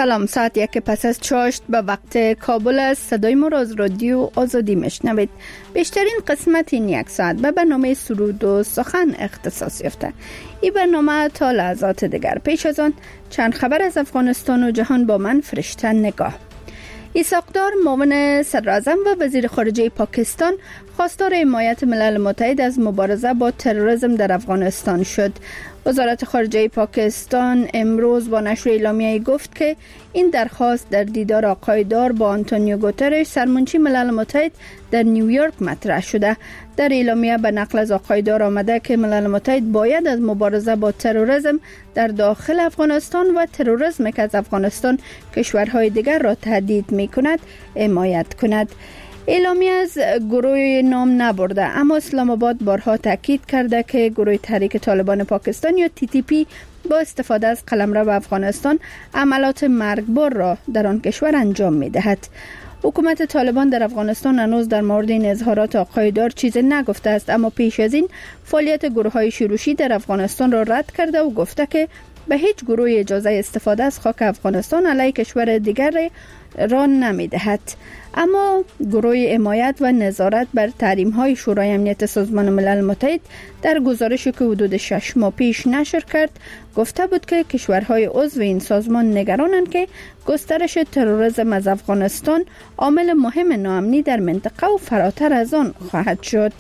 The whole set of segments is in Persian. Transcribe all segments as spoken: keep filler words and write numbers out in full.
سلام، ساعت یک پس از چاشت به وقت کابل است. صدای ما را از رادیو آزادی میشنوید. بیشترین قسمت این یک ساعت به برنامه سرود و سخن اختصاص یافته. این برنامه تا لحظات دیگر. پیش از آن چند خبر از افغانستان و جهان با من فرشته نگاه. ایساقدار معاون صدراعظم و وزیر خارجه پاکستان خواستار حمایت ملل متحد از مبارزه با تروریسم در افغانستان شد. وزارت خارجه پاکستان امروز با نشر اعلامیه‌ای گفت که این درخواست در دیدار آقای دار با آنتونیو گوترش سرمنشی ملل متحد در نیویورک مطرح شده. در اعلامیه به نقل از آقای دار آمده که ملل متحد باید از مبارزه با تروریسم در داخل افغانستان و تروریسم که از افغانستان کشورهای دیگر را تهدید می‌کند حمایت کند. اعلامیه از گروه نام نبرده، اما اسلام آباد بارها تاکید کرده که گروه تحریک طالبان پاکستان یا تی تی پی با استفاده از قلمرو افغانستان عملات مرگبار را در آن کشور انجام می‌دهد. حکومت طالبان در افغانستان هنوز در مورد این اظهارات آقای دار چیزی نگفته است، اما پیش از این فعالیت گروه‌های شورشی در افغانستان را رد کرده و گفته که به هیچ گروه اجازه استفاده از خاک افغانستان علیه کشور دیگر را نمی‌دهد. اما گروه حمایت و نظارت بر تحریم‌های شورای امنیت سازمان ملل متحد در گزارشی که حدود شش ماه پیش نشر کرد گفته بود که کشورهای عضو این سازمان نگرانند که گسترش تروریسم از افغانستان عامل مهم ناامنی در منطقه و فراتر از آن خواهد شد.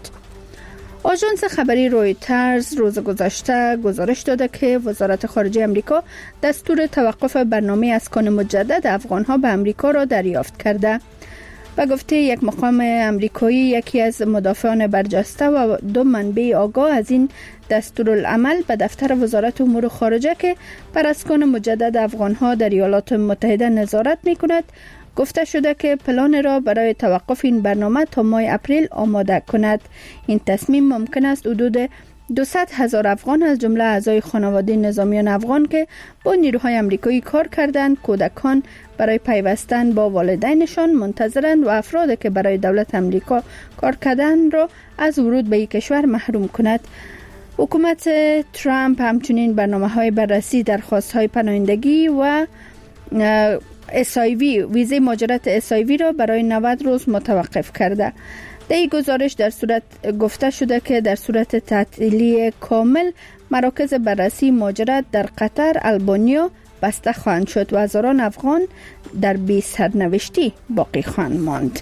آژانس خبری رویترز روز گذشته گزارش داده که وزارت خارجه آمریکا دستور توقف برنامه اسکان مجدد افغانها به آمریکا را دریافت کرده. به گفته یک مقام آمریکایی، یکی از مدافعان برجسته و دو منبع آگاه از این دستورالعمل به دفتر وزارت امور خارجه که بر اسکان مجدد افغانها در ایالات متحده نظارت می‌کند گفته شده که پلان را برای توقف این برنامه تا ماه اپریل آماده کند. این تصمیم ممکن است حدود دویست هزار افغان از جمله اعضای خانواده نظامیان افغان که با نیروهای آمریکایی کار کردند، کودکان برای پیوستن با والدینشان منتظرند و افرادی که برای دولت آمریکا کار کردند را از ورود به این کشور محروم کند. حکومت ترامپ همچنین برنامه‌های بررسی درخواست‌های پناهندگی و اس آی وی ویزه مهاجرت اس آی وی را برای نود روز متوقف کرده. در این گزارش در صورت گفته شده که در صورت تعطیلی کامل مراکز بررسی مهاجرت در قطر، آلبانیا بسته خواهند شد و هزاران افغان در بی سرنوشتی باقی خواهند ماند.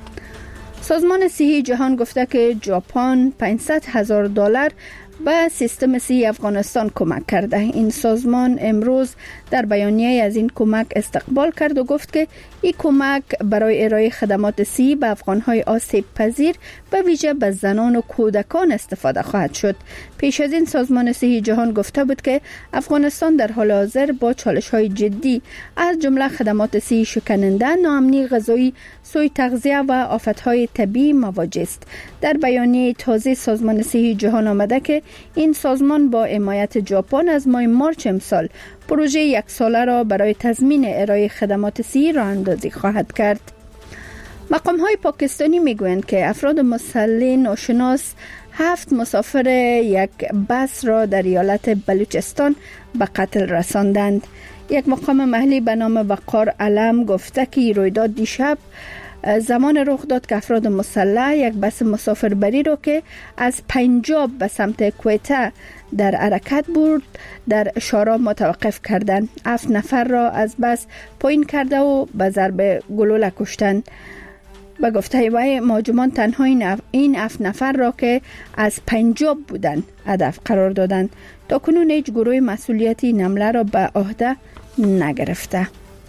سازمان صحی جهان گفته که ژاپن پانصد هزار دلار به سیستم صحی افغانستان کمک کرده. این سازمان امروز در بیانیه از این کمک استقبال کرد و گفت که این کمک برای ارائه خدمات صحی به افغانهای آسیب پذیر به ویژه به زنان و کودکان استفاده خواهد شد. پیش از این سازمان صحی جهان گفته بود که افغانستان در حال حاضر با چالش‌های جدی از جمله خدمات صحی شکننده، ناامنی غذایی، سوء تغذیه و آفت‌های طبیعی مواجه است. در بیانیه تازه سازمان صحی جهان آمده که این سازمان با حمایت ژاپن از ماه مارچ امسال پروژه یک ساله را برای تضمین ارائه خدمات صحی راه اندازی خواهد کرد. مقام‌های پاکستانی میگویند که افراد مسلح ناشناس هفت مسافر یک بس را در ایالت بلوچستان به قتل رساندند. یک مقام محلی به نام وقار علم گفته که رویداد دیشب زمان رخ داد که افراد مسلح یک بس مسافربری را که از پنجاب به سمت کویته در حرکت بود در شارا متوقف کردند. هفت نفر را از بس پایین کرده و به ضرب گلوله کشتند. به گفته وی مهاجمان تنها این هفت نفر را که از پنجاب بودند هدف قرار دادند. تا کنون هیچ گروه مسئولیتی این حمله را به عهده نگرفته.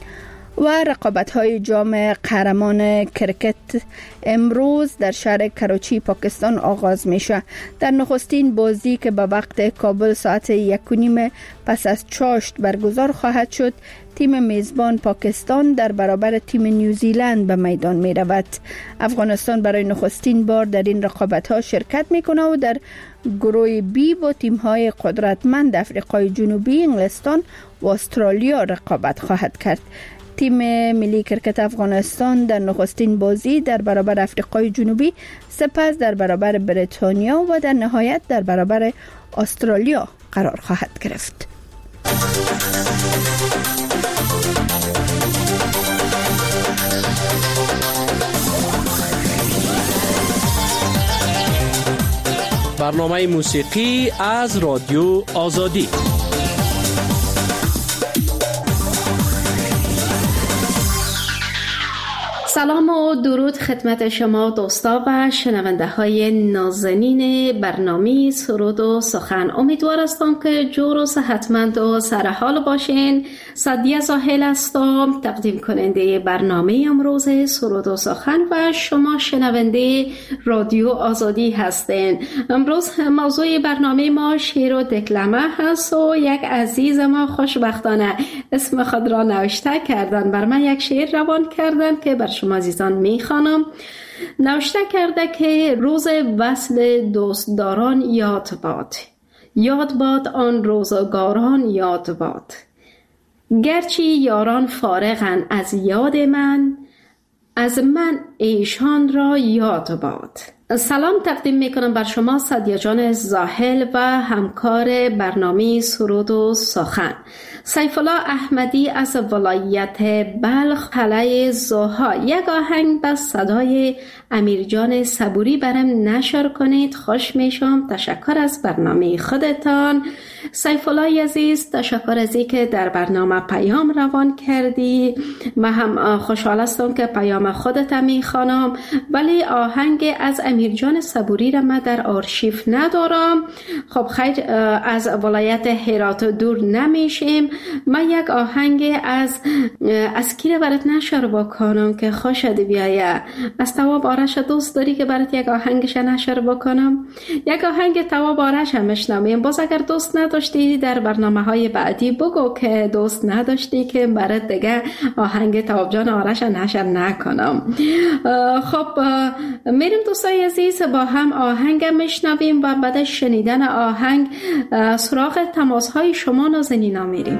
و رقابت‌های جام قهرمان کرکت امروز در شهر کراچی پاکستان آغاز میشه. در نخستین بازی که به وقت کابل ساعت یک و نیم پس از چاشت برگزار خواهد شد، تیم میزبان پاکستان در برابر تیم نیوزیلند به میدان می رود. افغانستان برای نخستین بار در این رقابت‌ها شرکت میکنه و در گروه بی با تیم‌های قدرتمند افریقای جنوبی، انگلستان و استرالیا رقابت خواهد کرد. تیم ملی کرکت افغانستان در نخستین بازی در برابر افریقای جنوبی، سپس در برابر بریتانیا و در نهایت در برابر استرالیا قرار خواهد گرفت. برنامه موسیقی از رادیو آزادی. سلام و درود خدمت شما دوستا و شنونده های نازنین برنامه سرود و سخن. امیدوار هستم که جور و صحتمند و سرحال باشین. سعدیه زاهل هستم، تقدیم کننده برنامه امروز سرود و سخن و شما شنونده رادیو آزادی هستین. امروز موضوع برنامه ما شعر و دکلمه هست و یک عزیز ما خوشبختانه اسم خود را نوشته کردن، بر من یک شعر روان کردن که بر شما عزیزان میخوانم. نوشته کرده که روز وصل دوستداران یاد باد، یاد باد آن روزگاران یاد باد، گرچه یاران فارغن از یاد من، از من ایشان را یاد باد. سلام تقدیم میکنم بر شما سعدیه جان زاهل و همکار برنامه سرود و سخن. سیف الله احمدی از ولایت بلخ قلعه زوها یک آهنگ به صدای امیر جان صبوری برام نشر کنید، خوش میشم. تشکر از برنامه خودتان سیف الله عزیز، تشکر از اینکه در برنامه پیام روان کردی. من هم خوشحال هستم که پیام خودت میخوانم، ولی آهنگ از امیر جان صبوری را من در آرشیو ندارم. خب خیر، از ولایت هرات دور نمیشیم. من یک آهنگ از از کی برات نشر بکنم که خوشت بیایه. از تواب آرش دوست داری که برات یک آهنگش نشر بکنم؟ یک آهنگ تواب آرش هم میشنویم. باز اگر دوست نداشتی در برنامه های بعدی بگو که دوست نداشتی که برات دیگه آهنگ تواب جان آرش نشر نکنم. خب میریم دوستای عزیز با هم آهنگ میشنویم و بعد شنیدن آهنگ سراغ تماس های شما نازنینا میریم.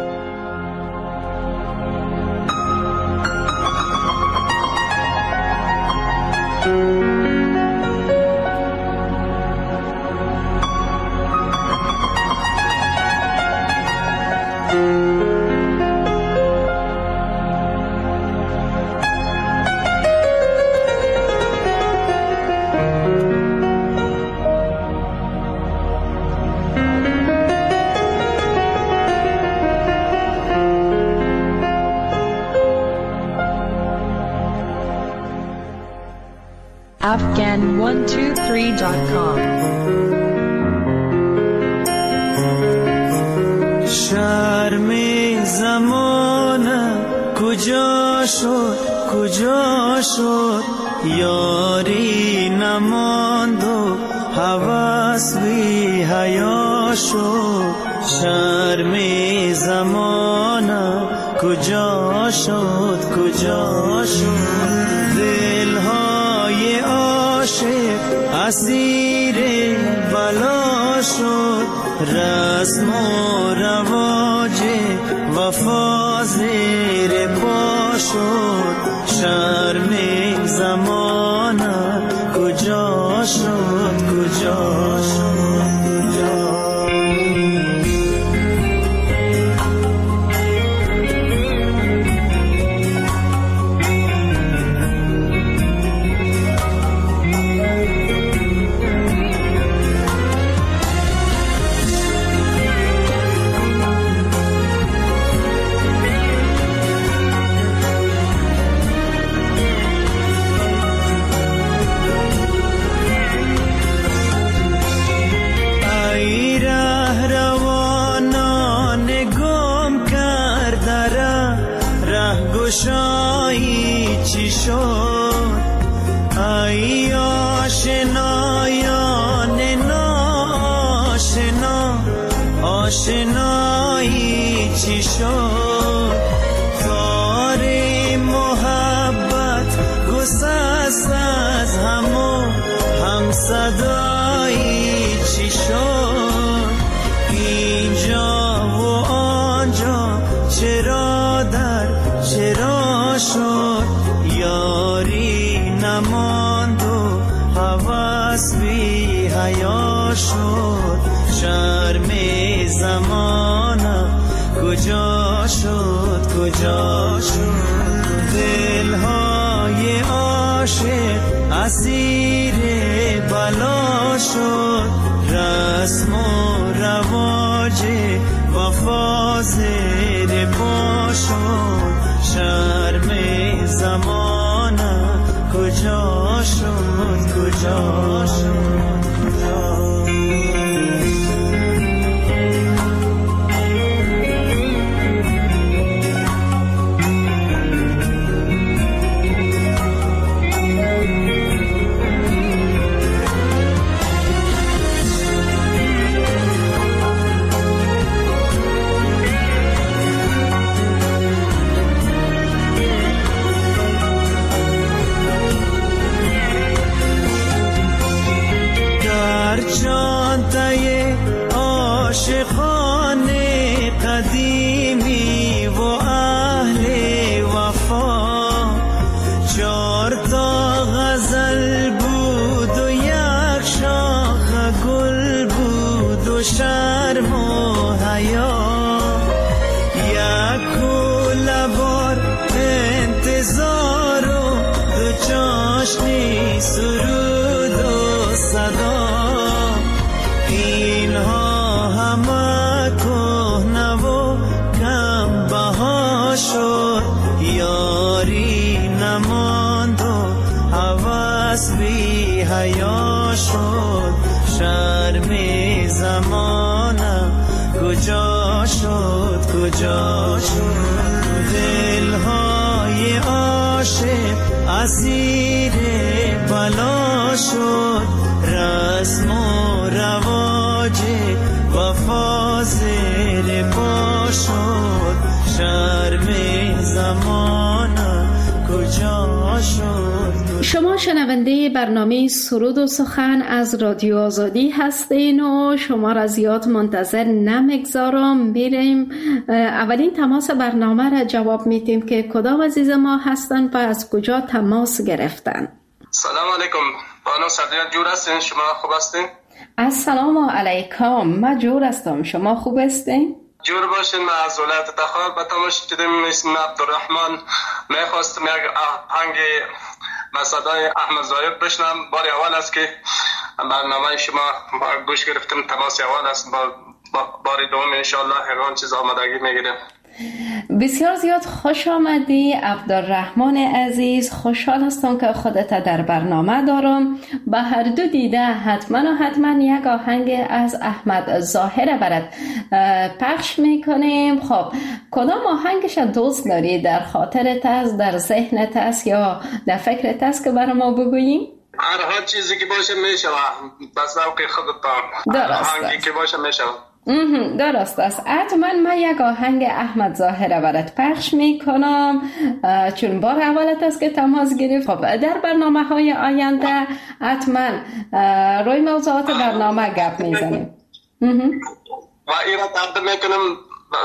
afghan one two three dot com. شرم زمانه کجا شد کجا شد، یاری نماند و هوس بی حیا شد. شرم زمانه کجا شد کجا شد، دلهای عاشق اسیر بلا شد. رسم و رواج وفا زیر پا شد. شرم زمانه کجا شد کجا شد کجا. گشایی چی شد، ای آشنایان ناشنا، آشنایی چی شد. تار محبت گسست از همو هم صدایی چی شد. اینجا و آنجا چرا در چرا شد، یاری نماند و هوس بی حیا شد. شرم زمانه کجا شد کجا شد، دلهای عاشق اسیر بلا شد، رسم و رواج وفا زیر پا شد، شرم زمانه کجا شد کجا شد کجا. جانتای عاشقان قدیمی و اهل وفا، چار تا غزل بود و یک شاخ گل بود و شرم و حیا، یک کوله بار انتظار و دو چاشنی سرود و صدا. اینها همه کهنه و کم بها شد، یاری نماند و هوس بی حیا شد، شرم زمانه کجا شد کجا شد. دلهای عاشق اسیر بلا شد، رسم و رواج وفا زیر پا شد، شرم زمانه کجا شد. شما شنونده برنامه سرود و سخن از رادیو آزادی هستین و شما را زیاد منتظر نمیگذارم. میریم اولین تماس برنامه را جواب میدیم که کدام عزیز ما هستن و از کجا تماس گرفتن. سلام علیکم بانو صدیق، جور هستین؟ شما خوب هستین؟ السلام علیکم، من جور هستم، شما خوب هستین؟ جور باشین. من از ولایت تخار به تماس دیدم. اسم عبدالرحمن. میخواستم یک آهنگ صدای احمد ظاهر بشنم. بار اول است که برنامه شما گوش گرفتم، تماس اول است. بار دوم انشاءالله هر چیز آمادگی میگیرم. بسیار زیاد خوش آمدی عبدالرحمن عزیز. خوشحال هستم که خودت در برنامه دارم. به هر دو دیده حتما و حتما یک آهنگ از احمد ظاهر برات پخش میکنیم. خب کدام آهنگش دوست داری؟ در خاطرت است، در ذهنت است یا در فکرت است که برای ما بگوییم؟ هر چیزی که باشه میشه، بس ذوق خودت. آهنگی که باشه میشه. درست است. حتما من یک آهنگ احمد ظاهر برات پخش میکنم چون بار اولت است که تماس گرفت. خب در برنامه های آینده حتما روی موضوعات برنامه گپ میزنیم. و این را تقدیم میکنم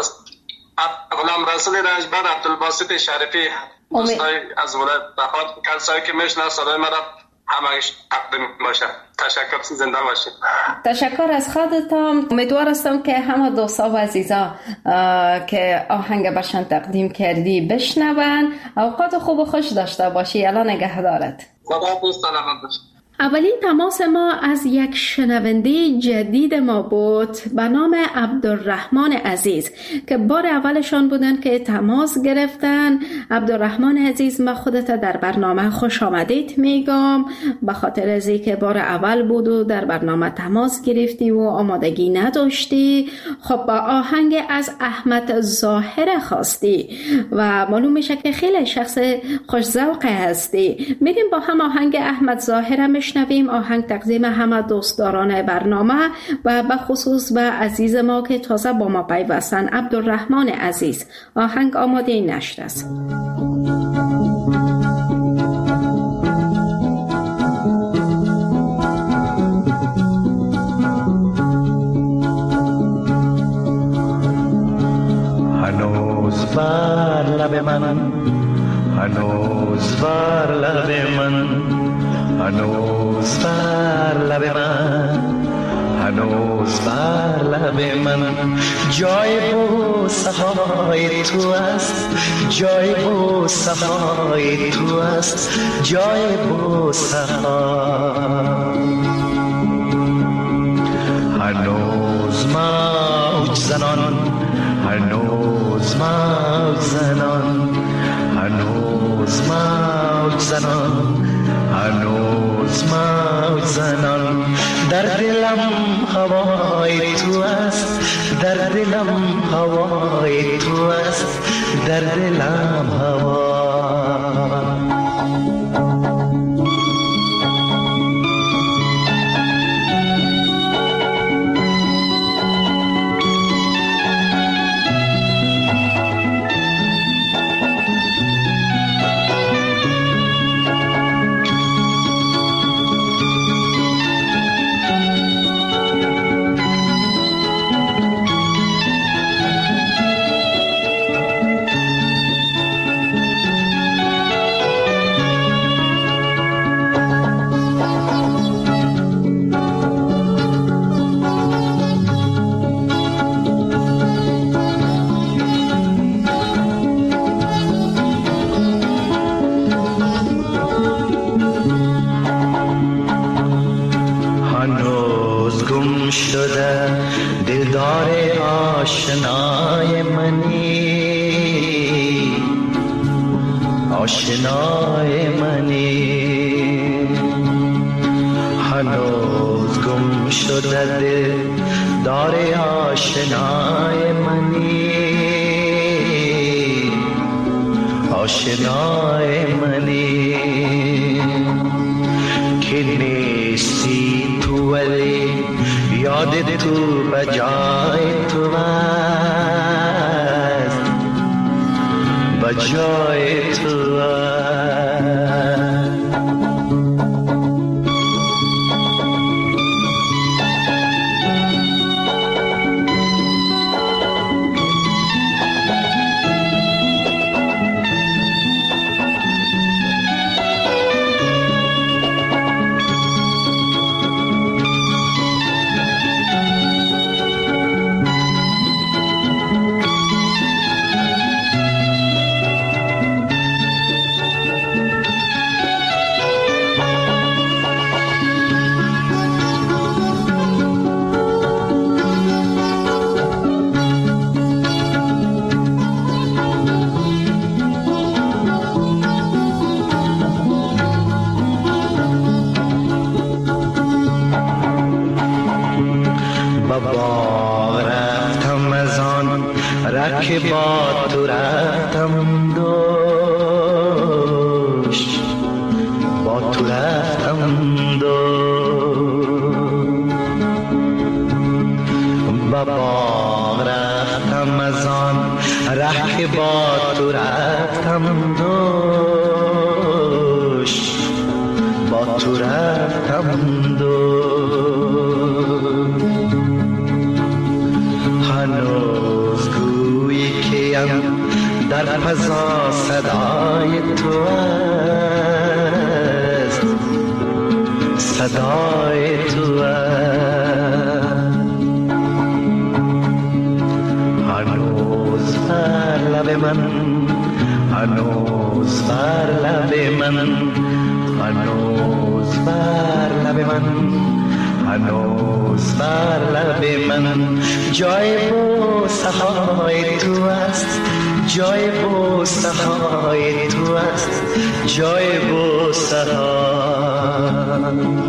غلام رسول رنجبر عبدالباسط شریفی، دوستای از ولایت تخار، کسایی که میشناسن صدای مرا همش تقدیم باشه. تشکر، زنده باشید. تشکر از خودتان. امیدوار هستم که همه دوستا و عزیزا که آهنگ برشان تقدیم کردی بشنون. اوقات خوب و خوش داشته باشی. الان نگهدارت. خدا سلامت باشی. اولین تماس ما از یک شنونده جدید ما بود به نام عبدالرحمن عزیز که بار اولشان بودن که تماس گرفتن. عبدالرحمن عزیز، ما خودت در برنامه خوش آمدید میگم، به خاطر از اینکه بار اول بود و در برنامه تماس گرفتی و آمادگی نداشتی. خب با آهنگ از احمد ظاهر خواستی و معلوم میشه که خیلی شخص خوش ذوق هستی. میریم با هم آهنگ احمد ظاهر شنویم. آهنگ تقدیم همه دوستداران برنامه و به خصوص به عزیز ما که تازه با ما پیوستن، عبدالرحمن عزیز. آهنگ آماده نشر است. هنوز بر لب من، هنوز بر لب من، هنوز بر لب من، هنوز بر لب من جای بوسه های تو است، جای بوسه های تو است، جای بوسه ها. دلم هوای تو است، در دلم هوای تو است، در دلم هوا. آشنای منی، آشنای منی، هنوز گم شده دل دار آشنای منی، آشنای منی، که نیستی تو ولی یاد تو بجای تو است، بجای تو است. که با تو رفتم دوش، با تو رفتم دوش، بابا رفتم از آن ره که با تو رفتم دوش، با تو رفتم دوش. هنوز در فضا صدای تو است، صدای تو است. هنوز بر لب من، هنوز بر لب من، هنوز بر لب من، هنوز بر لب من جای بوسه های تو است، جای بوسه های تو است، جای بوسه ها.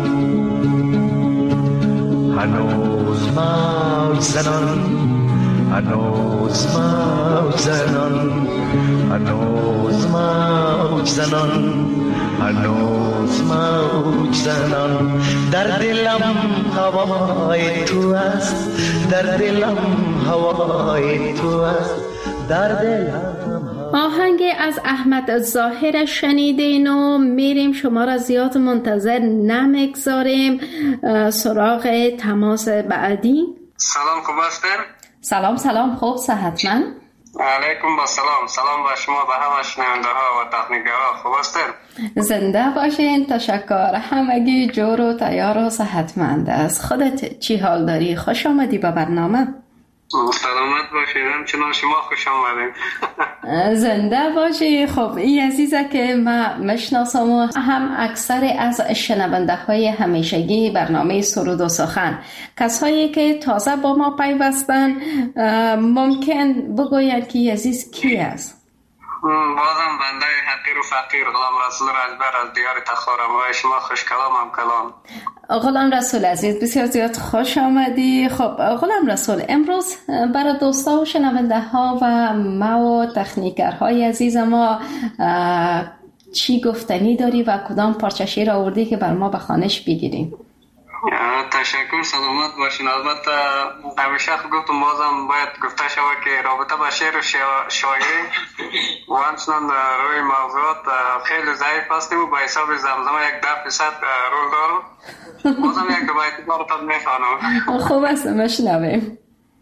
هنوز موج زنان، هنوز موج زنان، هنوز موج زنان، هنوز موج زنان، در دلم هوای تو است، در دلم هوای تو است، در دلم. آهنگ از احمد ظاهر شنیدین و میریم، شما را زیاد منتظر نمیگذاریم، سراغ تماس بعدی. سلام، خوب هستین؟ سلام سلام، خوب، صحتمند؟ علیکم با سلام، سلام با شما، به همه شنونده ها و تکنیک‌ها. خوب هستین؟ زنده باشین، تشکر. همگی جور و تیار و صحتمند است. خودت چی حال داری؟ خوش آمدی به برنامه. سلامت باشید، همچنان شما خوش آمدین. زنده باشی. خب این عزیزه که من مشناسم و هم اکثر از شنونده های همیشگی برنامه سرود و سخن، کسایی که تازه با ما پیوستن، ممکن بگوید که عزیز کی است؟ بازم بنده حقیر و فقیر غلام رسول رجبر از دیار تخارم و شما خوش کلام هم کلام. غلام رسول عزیز بسیار زیاد خوش آمدی. خب غلام رسول، امروز برای دوستا و شنونده ها و ما و تکنیکرهای عزیز ما چی گفتنی داری و کدام پارچه شعر آوردی که بر ما به خوانش بگیریم؟ تشکر، سلامت باشین. البته همیشه گفتم بازم باید گفته شود که رابطه با شعر و شاعری و همچنان روی موضوعات خیلی ضعیف هستیم و با حساب زمزمه یک ده فیصد رول دارم. بازم یک دو بیتی براتون میخوانم. خوب است، مشنویم.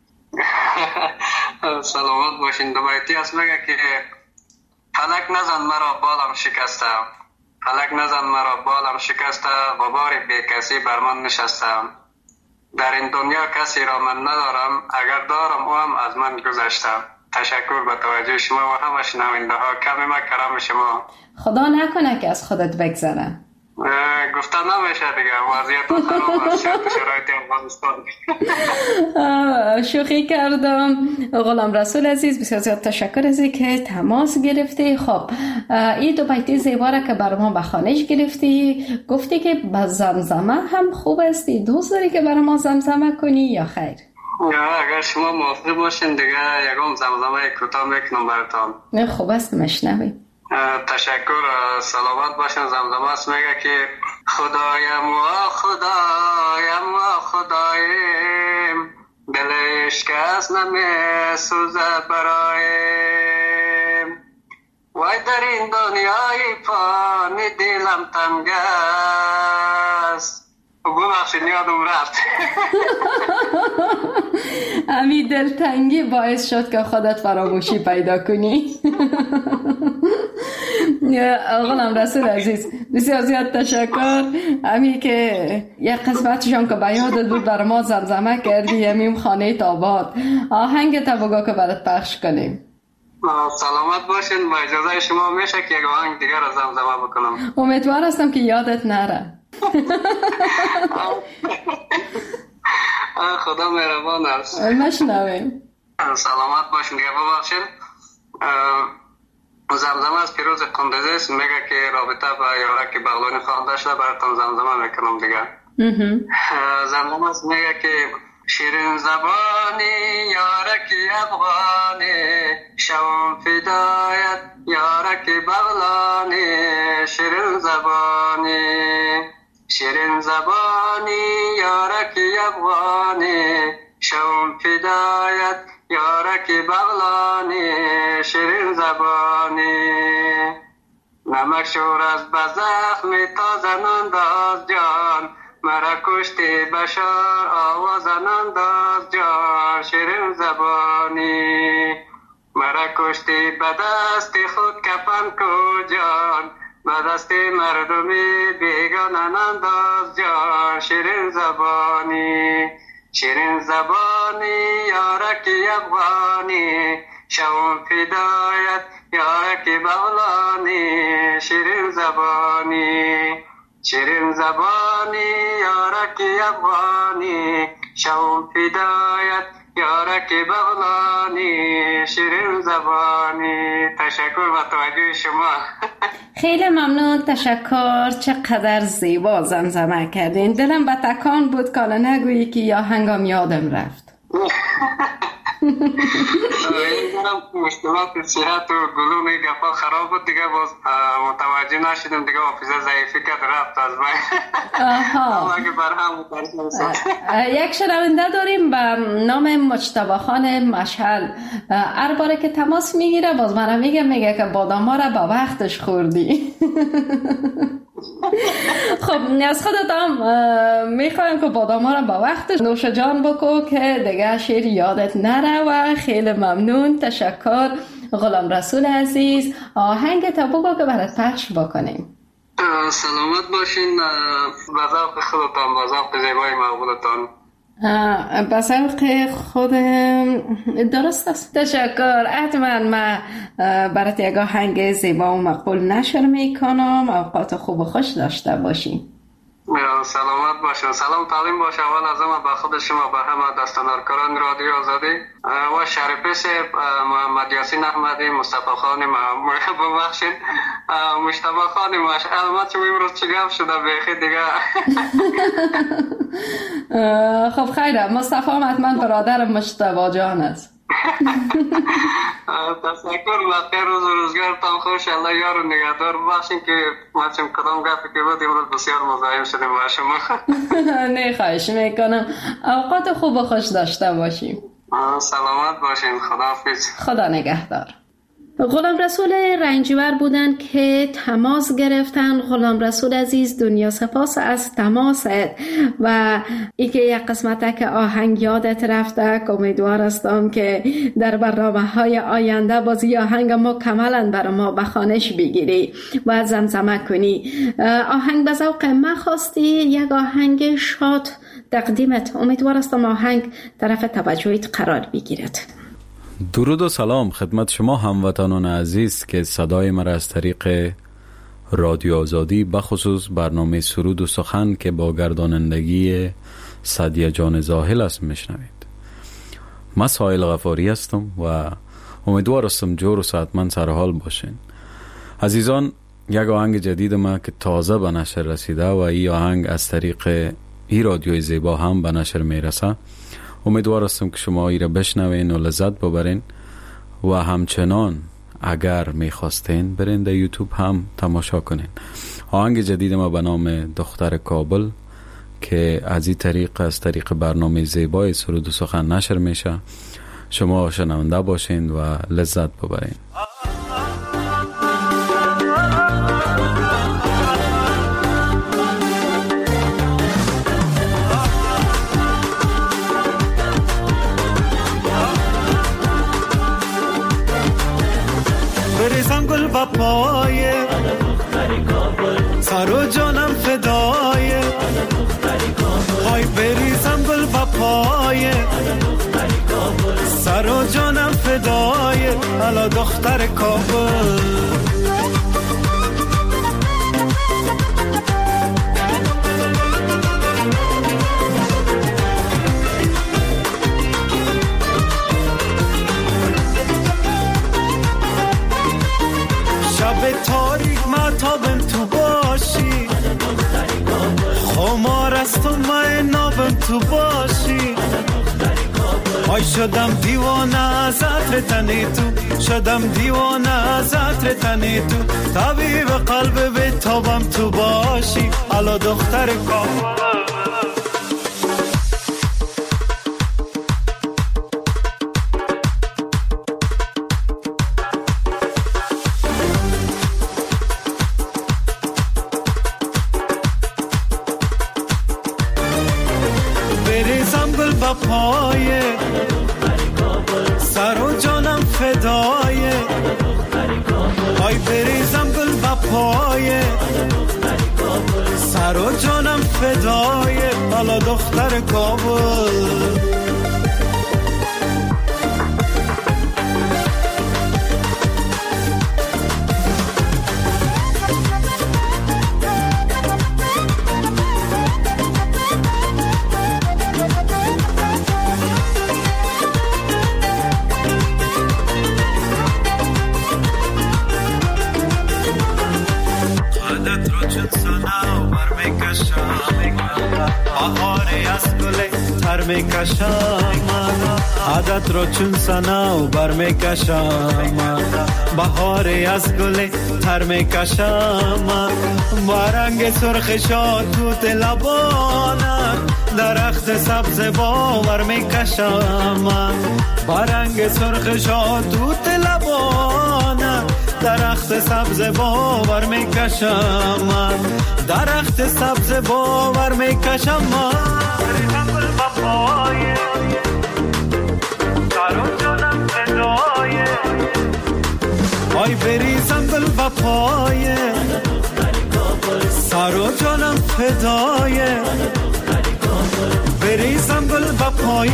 سلامت باشین. دو بیتی هست میگه که فلک نزن مرا بالم شکسته، فلک نزن مرا بالم شکسته و بار بی کسی بر من نشستم. در این دنیا کسی را من ندارم، اگر دارم او هم از من گذشتم. تشکر به توجه شما و همه شنونده ها. کمی ما کرم شما. خدا نکنه که از خودت بگذره. گفتن نمیشه دیگه، وضعیت خراب است شرایط افغانستان. شوخی کردم. غلام رسول عزیز بسیار زیاد تشکر از که تماس گرفتی. خب این دو بیتی زیبا را که بر ما به خوانش گرفتی، گفتی که با زمزمه هم خوب استی. دوست داری که برای ما زمزمه کنی یا خیر؟ اگر شما موافق باشین دیگه یکم زمزمه کوتاه میکنم براتون. خوب است، مشنویم. تشکر، سلامت باشین. زمزمه است میگه که خدایم و خدایم و خدایم، دل عشق از نمی سوزه برایم، وای در این دنیای فانی دلم تنگ است. ببخشید یادم رفت. امی دلتنگی باعث شد که خودت فراموشی پیدا کنی. غلام رسول عزیز بسیار زیاد تشکر. امی که یک قسمتشان که به یادت بود بر ما زمزمه کردی، امیم خانه تاباد. آهنگ تا بگو که برات پخش کنیم. سلامت باشین. با اجازه شما میشه که یک آهنگ دیگر را زمزمه بکنم؟ امیدوار هستم که یادت نره. خدا مهربان است. مشنویم. سلامت باشین. دیگه ببخشید زمزمه از پیروز قندزی است. میگه که رابطه با یارک بغلانی خوانده شده، براتون زمزمه میکنم دیگه. زمزمه است میگه که شیرین زبانی یارک افغانی، شوم فدایت یارک بغلانی. شیرین زبانی شیرین زبانی یارک افغانی، شوم فدایت یارک بغلانی. شیرین زبانی نمک شور از بزخم تازه نانداز جان، مرا کشتی بشار آواز نانداز جان. شیرین زبانی مرا کشتی به دست خود کفن کو جان، به دست مردمی بیگانه نانداز جان. شیرین زبانی شیرین زبانی یارک افغانی، شوم فدایت یارک بغلانی. شیرین زبانی شیرین زبانی یارک افغانی، شوم فدایت یارک بغلانی. شیرین زبانی. تشکر و توجه شما. خیلی ممنون، تشکر. چقدر زیبا زمزمه کردین. دلم به تکان بود که نگویی که یا هنگام یادم رفت. این دارم مشکلات صحت و گلوم این گفا خراب بود دیگه، باز متوجه نشدم دیگه، حافظه ضعیفی که رفت از من. آها. یک شنونده داریم به نام مجتبی خان مشهل. هر باره که تماس میگیره باز من میگه میگه که بادام ها را به وقتش خوردی. خب از خودت هم میخوایم که بادام ها را به وقتش نوش جان بکو که دیگه شعر یادت نره. و خیلی ممنون، تشکر غلام رسول عزیز. آهنگ تا بگو که برات پخش بکنیم. سلامت باشین. به ذوق خودتان، به ذوق زیبای مقبولتان. به ذوق خود درست است. تشکر. حتما من برات یک آهنگ زیبا و مقبول نشر میکنم. اوقات خوب و خوش داشته باشین. سلامت باشه. سلام تعلیم باشه اول از همه به خود شما، به همه دستاندرکاران رادیو آزادی و شریفیس محمد یاسین احمدی، مصطفی خان ببخشید مصطفی خان ماش البته چه امروز چه گپ شده بخیر دیگه. خب خیره، مصطفی حتما برادر مصطفی جان است. تشکر، بخیر، روز و روزگارتان خوش، الله یار و نگهدار باشین که ما چم کدام گپی که بود امروز بسیار مزاحم شدیم با شما. نه خواهش میکنم، اوقات خوب و خوش داشته باشیم. سلامت باشین، خداحافظ. خدا نگهدار. غلام رسول رنجبر بودن که تماس گرفتن. غلام رسول عزیز، دنیا سپاس از تماست و ای که یک قسمته که آهنگ یادت رفته، امیدوار هستم که در برنامه های آینده بازی آهنگ مکملا برای ما به خوانش بگیری و زمزمه کنی. آهنگ به ذوق من خواستی، یک آهنگ شاد تقدیمت. امیدوار هستم آهنگ طرف توجهت قرار بگیرد. درود و سلام خدمت شما هموطنان عزیز که صدای مرا از طریق رادیو آزادی بخصوص برنامه سرود و سخن که با گردانندگی سعدیه جان زاهل است میشنوید. من سایل غفاری هستم و امیدوار هستم جور و صحتمند سر حال باشین. عزیزان، یک آهنگ جدید ما که تازه به نشر رسیده و این آهنگ از طریق این رادیوی زیبا هم به نشر میرسه. امیدوار هستم که شما ای را بشنوین و لذت ببرین و همچنان اگر میخواستین برین در یوتیوب هم تماشا کنین. آهنگ جدید ما به نام دختر کابل که از این طریق از طریق برنامه زیبای سرود و سخن نشر میشه. شما شنونده باشین و لذت ببرین. بریزم گل با پای سر و جانم فدای، های بریزم گل با پای سر و جانم فدای، الا دختر کابل. شب تاریک ماتابم تو باشی، خمار است و من نابم تو باشی. آی شدم دیوانه از عطر تنی تو، شدم دیوانه از عطر تنی تو، طبیب قلب به تابم تو باشی، الا دختر کابل. بریزم گل با پای سر و جانم فدای، آی بریزم گل با پای سر و جانم فدای، الا دختر کابل. عادت رو چون سنا و بر میکشم، بهاری از گل تر میکشم، با رنگ سرخ شاتوت لبانم درخت سبز باور میکشم، با رنگ سرخ شاتوت لبانم درخت سبز باور میکشم، درخت سبز باور میکشم. بابای سر و جانم فدای، آی بریزم گل با پای سر و جانم فدای، بریزم گل با پای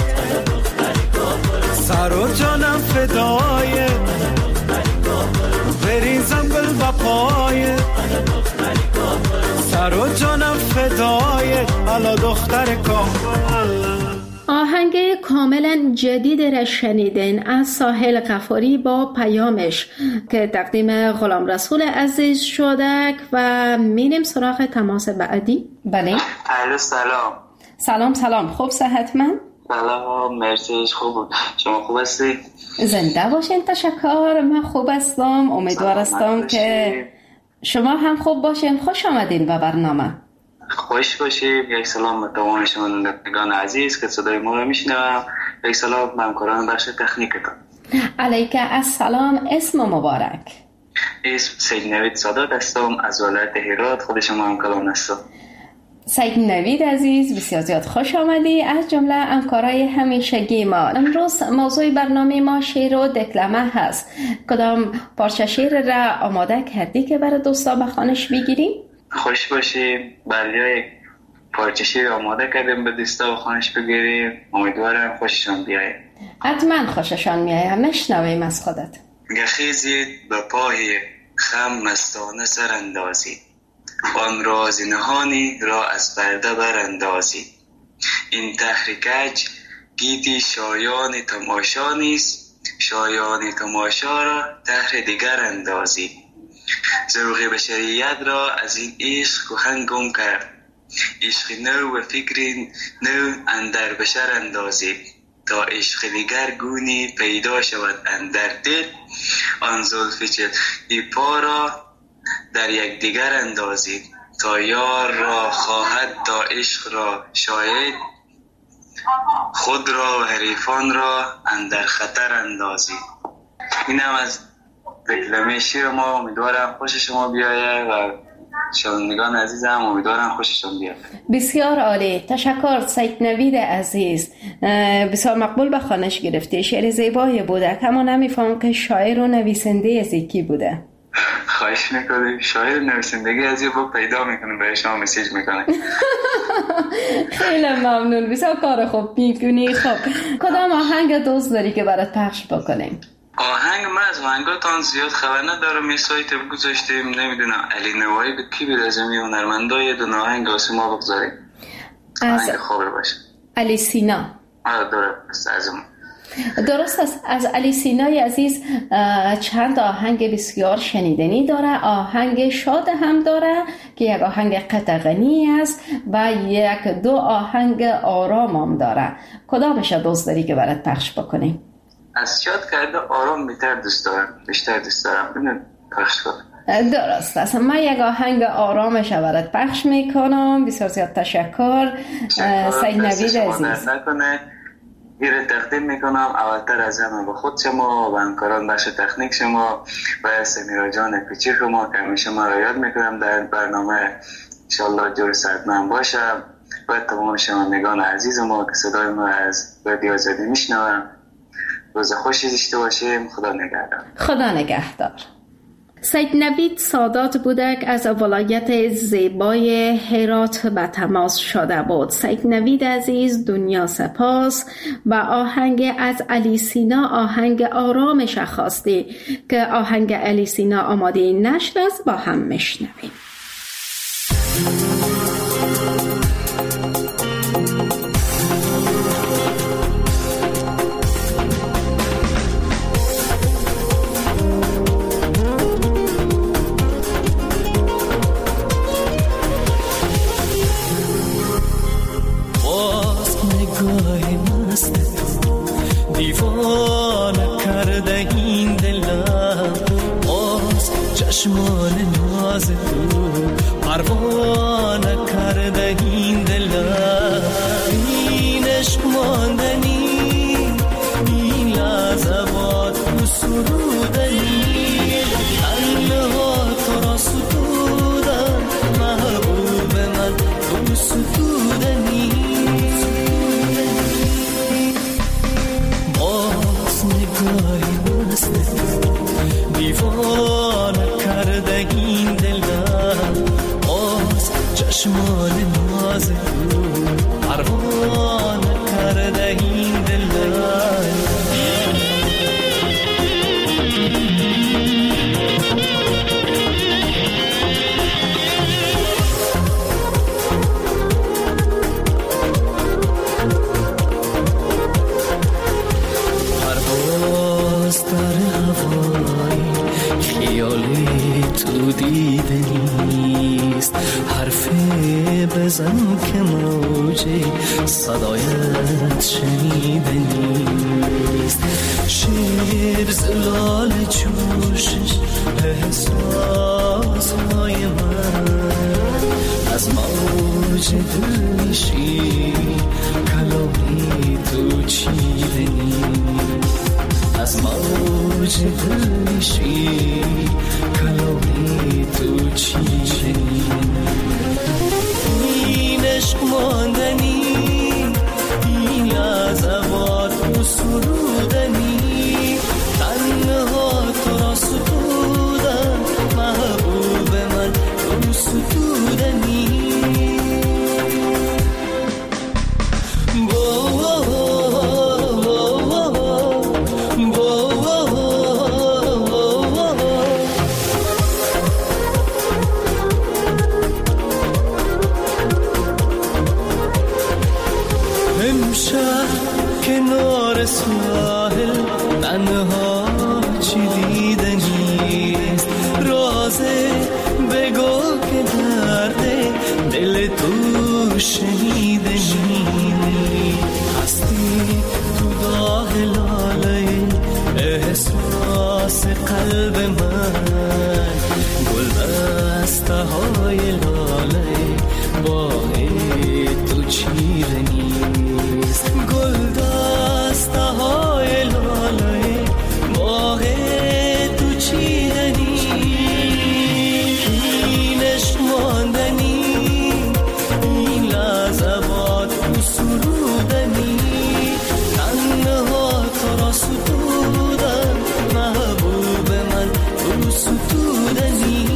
سر و جانم فدای، بریزم گل با پای سر سر و جانم فدای الا دختر کابل. آهنگ کاملا جدید را شنیدین از ساحل غفاری با پیامش که تقدیم غلام رسول عزیز شده و میریم سراغ تماس بعدی. بله الو سلام. سلام سلام، خوب صحتمند؟ سلام مرسی، خوب. شما خوب هستی؟ زنده باشین. تشکر، من خوب هستم. امیدوار هستم که شما هم خوب باشین. خوش آمدین به برنامه. خوش باشید. یک سلام به تمام شنوندگان عزیز که صدای ما رو میشنوند. یک سلام به همکاران بخش تکنیکتان. علیک السلام. اسم مبارک؟ اسم سید نوید سادات هستم از ولایت هرات. خود شما هم کلام هستم. سید نوید عزیز بسیار زیاد خوش آمدی. از جمله همکارای همیشگی ما امروز موضوع برنامه ما شعر و دکلمه هست. کدام پارچه شعر را آماده کردی که برای دوستا به خوانش بگیریم؟ خوش باشی. بله، پارچه شعر آماده کردیم به دوستا به خوانش بگیریم. امیدوارم خوششان بیاید. حتما خوششان میاید. نشنویم از خودت. گخیزید به پای خم مستانه سر اندازید، آن راز نهانی را از پرده براندازید. این تحریکج گیتی شایان تماشا نیست، شایان تماشا را تحر دیگر اندازید. ذوق بشریت را از این عشق کهن گم کرد، عشق نو و فکر نو اندر بشر اندازید. تا عشق دیگر گونی پیدا شود اندر دل، آن زلف چلیپا پا را در یک دیگر اندازید. تا یار را خواهد تا عشق را شاید، خود را و حریفان را اندر خطر اندازید. این هم از دکلمه شیر ما. امیدوارم خوش شما بیاید و شنوندگان عزیزم امیدوارم خوششون بیاد. بسیار عالی، تشکر سید نوید عزیز. بسیار مقبول به خوانش گرفتی. شعر زیبایی بوده، کما نمیفهم که شاعر و نویسنده از یکی بوده. خواهش میکنم. شاعر نویسندگی از یه با پیدا میکنم برای شما مسیج میکنم. خیلی ممنون، بسیار کار خوب میکنی. خب کدام آهنگ دوست داری که برات پخش بکنیم؟ آهنگ من از آهنگاتان زیاد خبر ندارم. یه سایت گذاشتیم، نمیدونم علی نوایی به کی بیده از این هنرمندا یه دونه آهنگ واسه ما بگذاریم. آهنگ خوبه باشه. علی سینا. آره درست از اون. درست است. از علی سینای عزیز چند آهنگ بسیار شنیدنی داره. آهنگ شاد هم داره که یک آهنگ قطغنی است و یک دو آهنگ آرام هم داره. کدامش دوست داری که برات پخش بکنیم؟ از شاد کرده آرام بیشتر دوست دارم. بیشتر دوست دارم ببین پخش کنم. درست است. من یک آهنگ آرامش برات پخش میکنم. بسیار زیاد تشکر سید نوید عزیز. ایره تقدیم میکنم اولتر از همه به خود شما و همکاران بخش تکنیک شما و سمیرا جان کوچیک شما که همیشه ما را یاد میکنم در برنامه. انشالله جور صحتمند باشم و تمام شنوندگان عزیز ما که صدای ما از رادیو آزادی میشنوم روز خوشی داشته باشیم. خدا نگهدار. خدا نگهدار. سید نوید سادات بودک از ولایت زیبای هرات به تماس شده بود. سید نوید عزیز دنیا سپاس. و آهنگ از علی سینا آهنگ آرامش خواستی که آهنگ علی سینا آماده نشر است، با هم میشنویم. دیوانه کرده این دلم، باز چشمان ناز تو پروانه کرده این دلم. این عشق ماندنی، این لحظه باد تو سرودنی، تنها تو را ستودن محبوب من تو ستودنی. دیوانه کرده این دلم، باز چشمان اوج صدایت شنیده نیست. شیر زلال جوشش احساس های من از موج دل میشی کلامی تو چیده نیست. از موج دل میشی کلامی تو چیده نیست. این عشق ماندنی این لحظات و سرودنی تنها تو را ستودن محبوب من تو ستودنی. کنار ساحل تنها چی دیده نیست. رازه بگو که درد دل تو شنیده نیست. هستی تو داغ لاله احساس قلب من. گل دسته های لاله با تو چیره نیست. گل دسته های لاله باغ تو چیده نیست. این عشق ماندنی این لحظات تو سرودنی تنها تو را ستودن محبوب من تو ستودنی.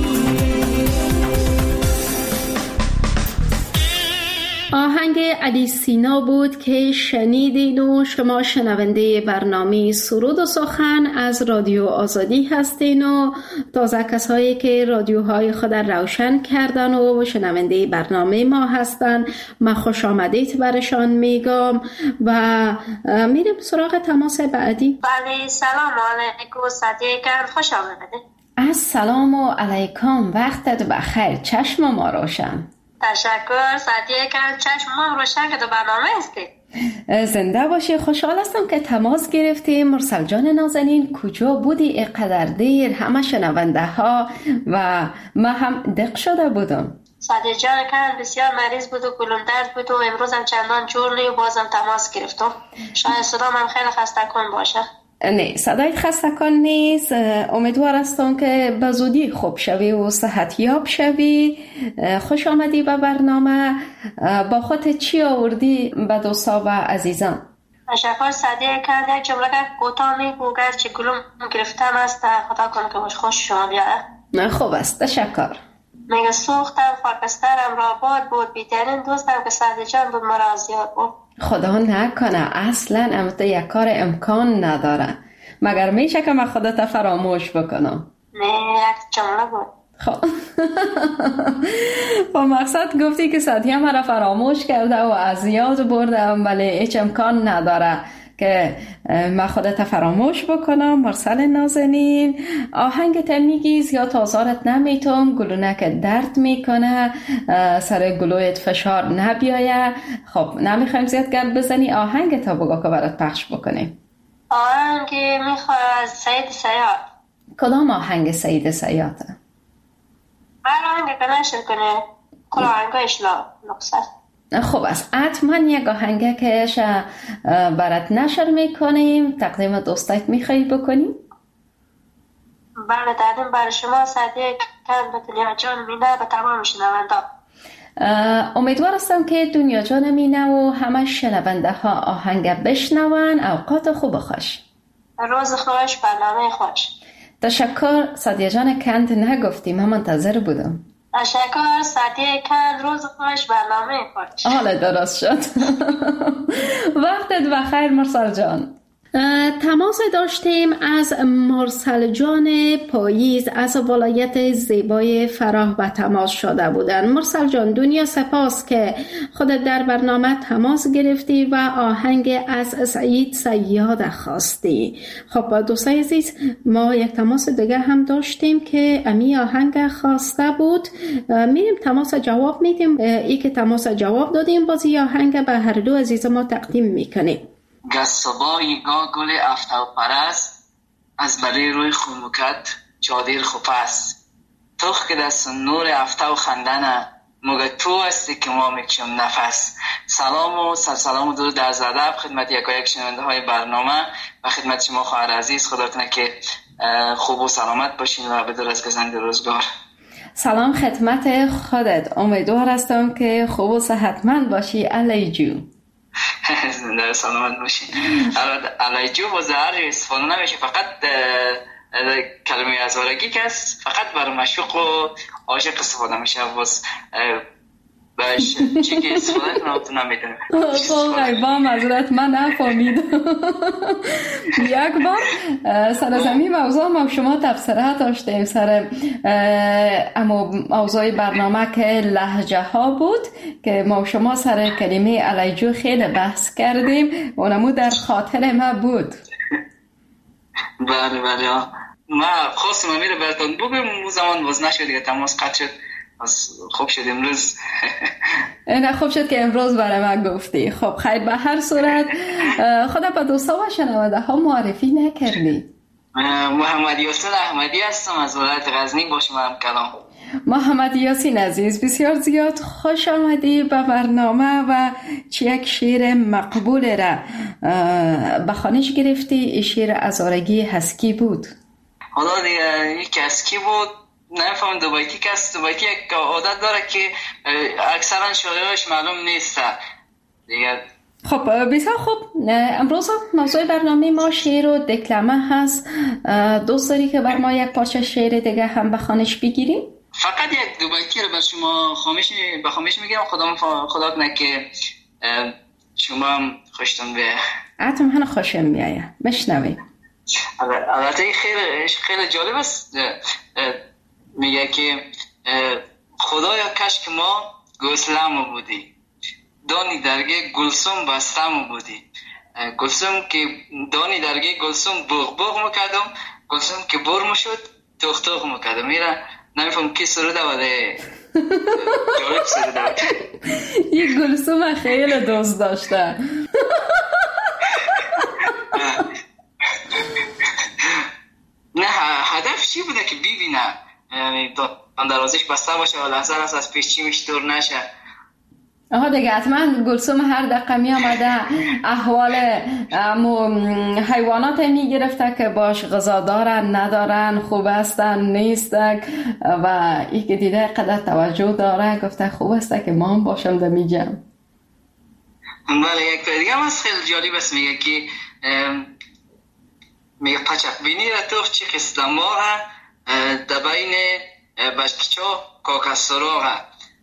آهنگ علی سینا بود که شنیدین و شما شنونده برنامه سرود و سخن از رادیو آزادی هستین و تازه کسایی که رادیوهای خود روشن کردن و شنونده برنامه ما هستن من خوش آمدید برشان میگم و میریم سراغ تماس بعدی. بله سلام علیکم صدیقان خوش آمدید. السلام علیکم وقتت بخیر چشم ما روشن. تشکر صدیقان چشم ما روشن که تو برنامه هستی. زنده باشی. خوشحال هستم که تماس گرفتیم. مرسل جان نازنین کجا بودی اینقدر دیر؟ همه شنونده ها و ما هم دق شده بودم. صدیق جان کن بسیار مریض بود و گلوم درد بود و امروز هم چندان جور نی و بازم تماس گرفتم. شاید صدام هم خیلی خسته کن باشه. نه صدایت خسته کن نیست. امیدوار هستم که به زودی خوب شوی و صحت یاب شوی. خوش آمدی به برنامه. با خودت چی آوردی به دوستا و عزیزان؟ تشکر صدیق کن. یک جمله کوتاه میگو گرچه گلوم گرفتم است خدا کنه که باش خوش شما بیاره. خوب است تشکر. میگه سوختم خاکسترم را باد بود بیترین دوستم که صدیق جان بود مرا زیاد بود. خدا نکنه اصلا امتا یک کار امکان نداره مگر میشه که من خودت فراموش بکنم. نه یک جمله بود. خب با مقصد گفتی که صدیه مرا فراموش کرده و از یاد بردم ولی هیچ امکان نداره که من خودت فراموش بکنم. مرسل نازنین آهنگت میگی زیاد آزارت نمیتونم گلونک درد میکنه سر گلویت فشار نبیایه. خب نمیخوایم زیاد گرد بزنی آهنگت ها بگو که برات پخش بکنیم. آهنگ میخواه از سید سیاد. کدام آهنگ سید سیاده؟ هر آهنگ که نشر کنه کل آهنگایش نقصه. خوب است حتما یک آهنگه که برات نشر میکنیم تقدیم دوستایت میخوایی بکنیم؟ بله تقدیم برای شما صدیق کن به دنیا جان مینه به تمام شنونده. امیدوار هستم که دنیا جان مینه و همه شنونده ها آهنگ بشنون. اوقات خوب خوش. روز خوش برنامه خوش. تشکر صدیق جان کند نگفتیم من منتظر بودم. تشکر صدیق کن روز خوش برنامه خوش. حالا درست شد. وقتت بخیر مرسل جان. تماس داشتیم از مرسل جان پاییز از ولایت زیبای فراه به تماس شده بودند. مرسل جان، دنیا سپاس که خودت در برنامه تماس گرفتی و آهنگ از سعید صیاد خواستی. خب دوستای عزیز، ما یک تماس دیگه هم داشتیم که امی آهنگ خواسته بود. میریم تماس جواب میدیم. ای که تماس جواب دادیم بازی آهنگ به هر دو عزیز ما تقدیم میکنیم. گسبای گا گل افتو پرست از برای روی خونمکت چادر خوپست توخ که دست نور افتو خندنه مگه تو هستی که ما میکشم نفس. سلام و سلام و درود از ادب خدمت یکایک شنونده های برنامه و خدمت شما خواهر عزیز. خدا کنه که خوب و سلامت باشین و بدور از گزند روزگار. سلام خدمت خودت، امیدوار هستم که خوب و صحتمند باشی علی جو. زنده سلامت باشین. علی جو با زهر استفاده نمیشه، فقط کلمه ازارگی که است فقط برای مشوق و عاشق استفاده میشه. باز باش چی که استفاده کنم تو نمیدونم. خب با معذرت من نفهمیدم. یک بار سر زمین موضوع ما شما تفسیرات داشتیم سر اما موضوع برنامه که لهجه ها بود که ما شما سر کلمه علیجو خیلی بحث کردیم. اونمو در خاطر ما بود. بله بله ما خواستم امیر براتون بگم اون زمان باز نشد دیگه، تماس قطع شد. از خوب شد امروز. نه خوب شد که امروز برای من گفتی. خب خیر، به هر صورت خدا با دوستا و شنونده ها معرفی نکردی. محمد یاسین احمدی هستم از ولایت غزنی، با شما هم کلام. محمد یاسین عزیز، بسیار زیاد خوش آمدی به برنامه و چی یک شعر مقبول را به خوانش گرفتی. شعر ازارگی هسکی بود. حالا دیگه یک هسکی بود، نمیفهم دوبایتی که است. دوبایتی یک عادت داره که اکثرا شعرهاش معلوم نیست دیگه. خب بسیار خوب، امروز موضوع برنامه ما شعر و دکلمه هست. دوست داری که بر ما یک پارچه شعر دیگه هم به خوانش بگیریم؟ فقط یک دوبایتی رو بر شما خامش به خامش میگیرم. خدا خدا کنه که شما هم خوشتون بیایه. حتما من خوشم میایه. بشنویم. البته خیلی خیلی جالب است. میگه که خدایا کاش که ما گوسلم بودی، دانی درگه گلسوم بستم بودی. گلسوم که دانی درگه گلسوم بغ بغ میکردم، گلسوم که بر میشد توخ توخ میکردم. میره نمیفهم کی سروده ولی جالب سروده. یک گلسوم خیلی دوست داشته. نه هدف چی بوده که ببینه یعنی دروازش بسته باشه و لحظه لحظه از پیش چی میشه دور نشه. آها دیگه حتما گلسوم هر دقیقه می آمده احوال حیوانات می گرفته که باش غذا دارن ندارن، خوب هستن نیستن و ای که دیده قدر توجه داره گفته خوب است که ما هم باشم در می جمع. بله یک دیگه هم از خیلی جالب است. میگه که میگه پچک بینی را توخ چی خستماغه دبین بشکچا کاکستراغه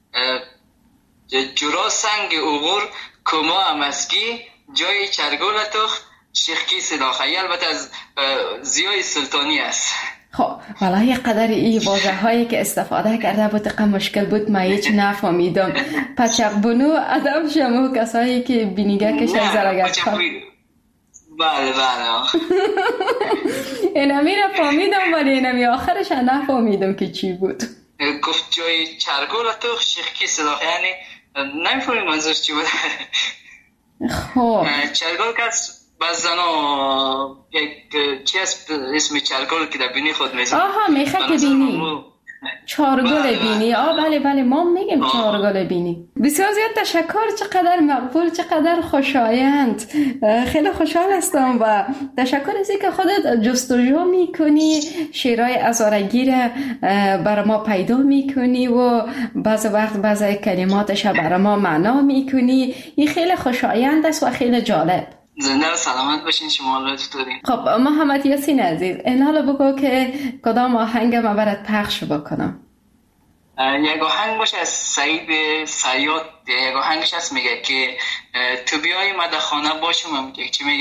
جورا سنگ اوغور کما امسکی جای چرگول توخ شیخکی صداخه. البته از زیای سلطانی است. خب والا یک قدر این واژه هایی که استفاده کرده بود دقیقا مشکل بود، ما هیچ نفهمیدم. پچق بنو ادب شما کسایی که بینیگه کشن زرگت کن. بله بله اینمی را فهمیدم ولی اینمی آخرش نفهمیدم که چی بود. گفت جای چرگول تو شیخکی صداخه، یعنی نمیفهمیم منظور چی بود. خب چرگول که بعض زنا یک چی هست اسم چرگول که در بینی خود میزن. آها میخک بینی، چارگل بینی. آه بله بله ما میگیم چارگل بینی. بسیار زیاد تشکر، چقدر مقبول، چقدر خوشایند. خیلی خوشحال هستم و تشکر از اینکه خودت جستجو میکنی، شعرهای ازارگی را برای ما پیدا میکنی و بعض وقت بعض کلماتش برای ما معنا میکنی. این خیلی خوشایند است و خیلی جالب. زنده و سلامت باشین شما لطف دارین. خب محمد یاسین عزیز این حالا بگو که کدام آهنگ ما برات پخش بکنم. یک آهنگ باشه از سعید صیاد. یک آهنگش هست میگه که تو بیای من در خانه باشم. میگه چی میگه؟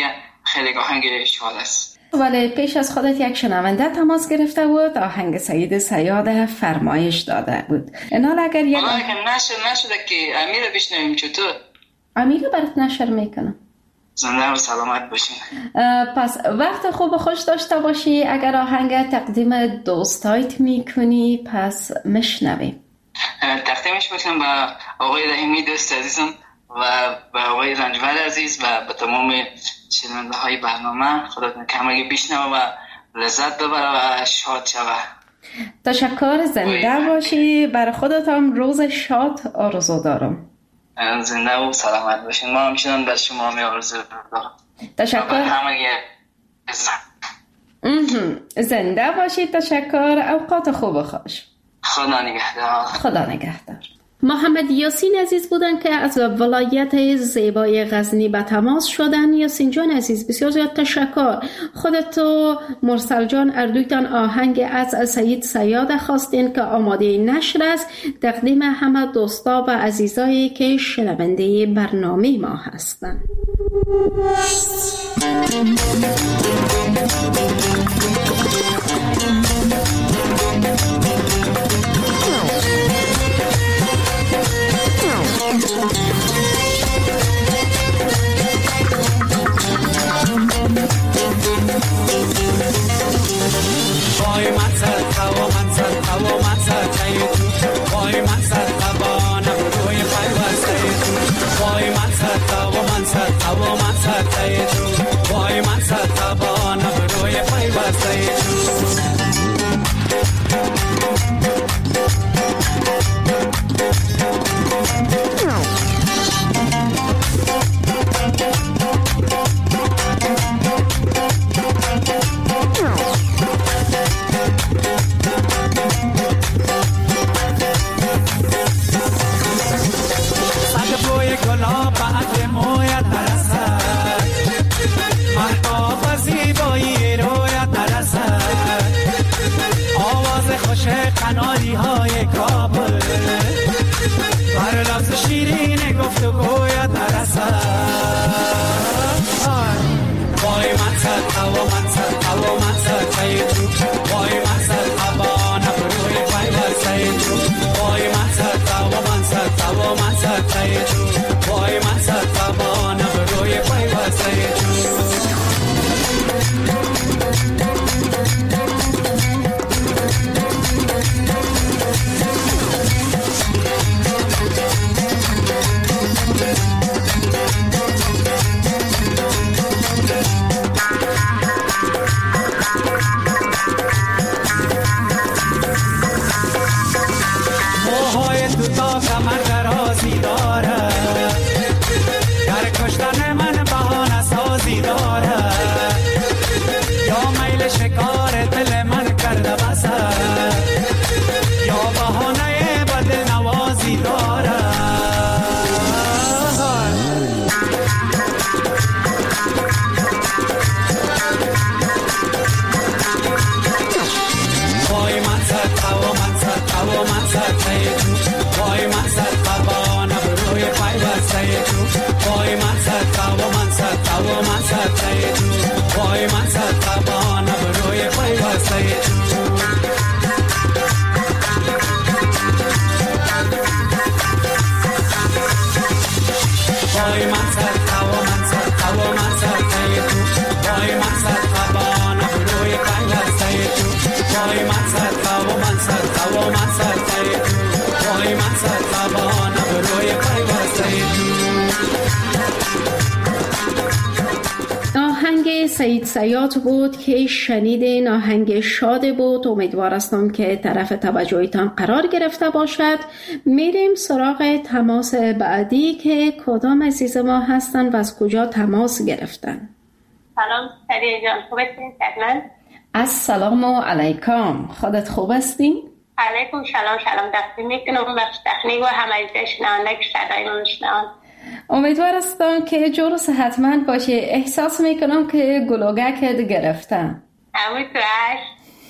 خیلی آهنگ شاد است. ولی پیش از خودت یک شنونده تماس گرفته بود، آهنگ سید صیاد فرمایش داده بود. اینال اگر یک والله که نشر نشده که امیر بشنویم چطور؟ امیر برات نشر میکنم. زنده و سلامت باشین. پس وقت خوب خوش داشته باشی. اگر آهنگ تقدیم دوستایت میکنی پس میشنویم. تقدیمش میکنم با آقای رحیمی دوست عزیزم و با آقای رنجبر عزیز و به تمام شنونده های برنامه. خدا کمگی بشنوه و لذت ببره و شاد شوه. تشکر، زنده باشی. برای خودت هم روز شاد آرزو دارم. زنده و سلامت باشین. ما همچنان به شما می آرزو دارم. تشکر. زنده باشی. تشکر. اوقات خوب و خوش. خدا نگهدار. خدا نگهدار. محمد یاسین عزیز بودن که از ولایت زیبای غزنی به تماس شدن. یاسین جان عزیز بسیار زیاد تشکر. خودت و مرسل جان اردویتان آهنگ از سید صیاد خواستین که آماده نشر است. تقدیم همه دوستا و عزیزایی که شنونده برنامه ما هستند. وای من سر هوا من سر هوا من سر تو وای من سر هوا نبروی پیوسته تو وای من سر هوا من سر هوا من سر تو وای من سر هوا نبروی پیوسته تو قناری های کابل بر لفظ شیرین گفت و گوید نرسد. وای من سر هوا من سر هوا من سر تو وای من سر هوا نبروی پیوسته تو وای من سر هوا من سر هوا من سر تو وای من سر هوا نبروی پیوسته تو سید صیاد بود که شنیدین. آهنگ شاد بود. امیدوار هستم که طرف توجهتان قرار گرفته باشد. میریم سراغ تماس بعدی که کدام عزیز ما هستن و از کجا تماس گرفتن. سلام سریع جان، خوب هستین؟ خدمت السلام علیکم. خودت خوب هستی؟ علیکم سلام. سلام دستی میکنم بخش تکنیک و همه شنونده که صدای من شنوند. امیدوار هستم که جور و صحتمند باشی. احساس میکنم که گلوگک گرفتم. همون توش.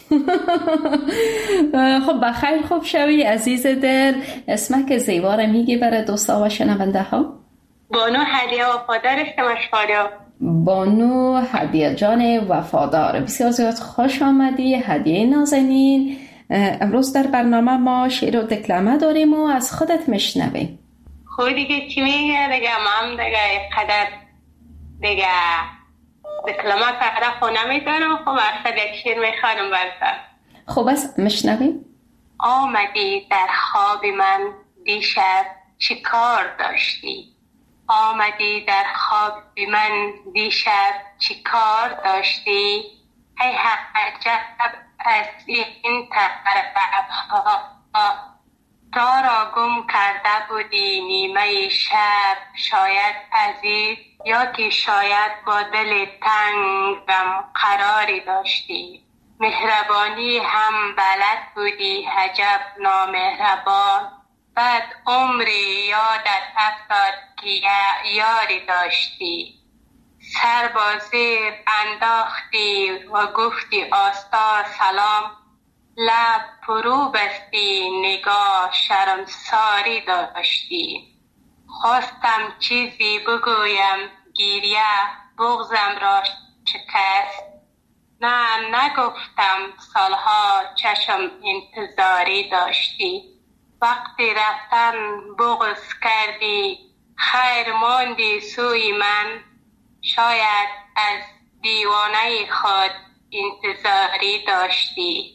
خب بخیر خوب شوی عزیز دل. اسمک زیبا رو میگی برای دوستا و شنونده ها؟ بانو هدیه و پادرش مشکاریا. بانو هدیه جان وفادار. بسیار زیاد خوش آمدی هدیه نازنین. امروز در برنامه ما شعر و دکلمه داریم و از خودت میشنویم. خب دیگه چی میگه دیگه؟ ما هم دیگه قدر دیگه دکلمه فقط خونه میدارم. خب اصلا یک شعر میخوانم برسن. خب بس میشنویم. آمدی در خواب من دیشب چی کار داشتی؟ آمدی در خواب من دیشب چی کار داشتی؟ ای عجب از این طرفها تا را گم کرده بودی نیمه شب، شاید عزیز یا که شاید با دل تنگم قراری داشتی. مهربانی هم بلد بودی عجب نامهربان، بعد عمری یادت افتاد که یاری داشتی. سر با زیر انداختی و گفتی آستا سلام، لب فرو بستی نگاه شرمساری داشتی. خواستم چیزی بگویم گریه بغزم را شکست، نه نگفتم سالها چشم انتظاری داشتی. وقتی رفتن بغض کردی خیر ماندی سوی من، شاید از دیوانه خود انتظاری داشتی.